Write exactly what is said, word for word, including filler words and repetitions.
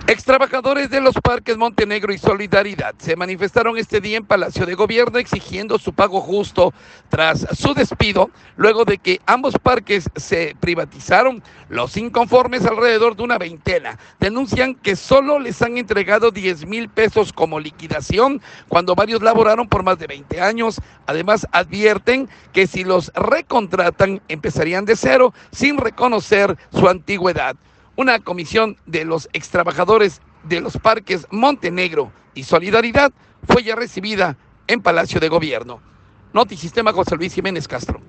Extrabajadores de los parques Montenegro y Solidaridad se manifestaron este día en Palacio de Gobierno exigiendo su pago justo tras su despido, luego de que ambos parques se privatizaron. Los inconformes, alrededor de una veintena, denuncian que solo les han entregado diez mil pesos como liquidación, cuando varios laboraron por más de veinte años. Además, advierten que si los recontratan, empezarían de cero sin reconocer su antigüedad. Una comisión de los extrabajadores de los parques Montenegro y Solidaridad fue ya recibida en Palacio de Gobierno. Notisistema, José Luis Jiménez Castro.